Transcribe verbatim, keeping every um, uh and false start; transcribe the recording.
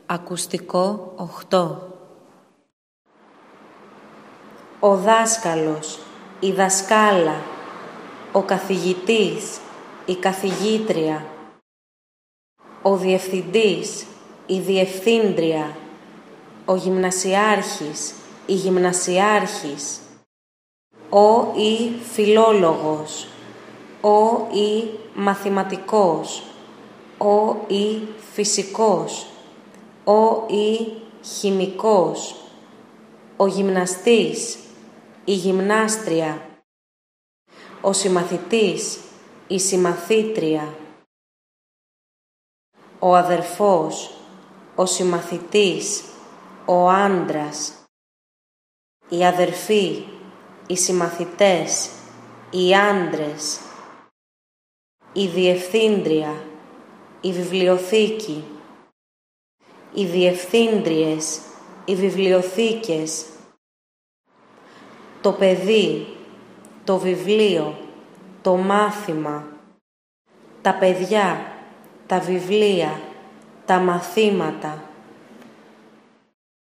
Ακουστικό οκτώ. Ο δάσκαλος, η δασκάλα, ο καθηγητής, η καθηγήτρια, ο διευθυντής, η διευθύντρια, ο γυμνασιάρχης, η γυμνασιάρχης, ο ή φιλόλογος, ο ή μαθηματικός, ο ή φυσικός, ο ή χημικός, ο γυμναστής, η γυμνάστρια, ο συμμαθητής, η συμμαθήτρια, ο αδερφός, ο συμμαθητής, ο άντρας, οι αδερφοί, οι συμμαθητές, οι άντρες, η διευθύντρια, η βιβλιοθήκη, οι διευθύντριες, οι βιβλιοθήκες, το παιδί, το βιβλίο, το μάθημα, τα παιδιά, τα βιβλία, τα μαθήματα,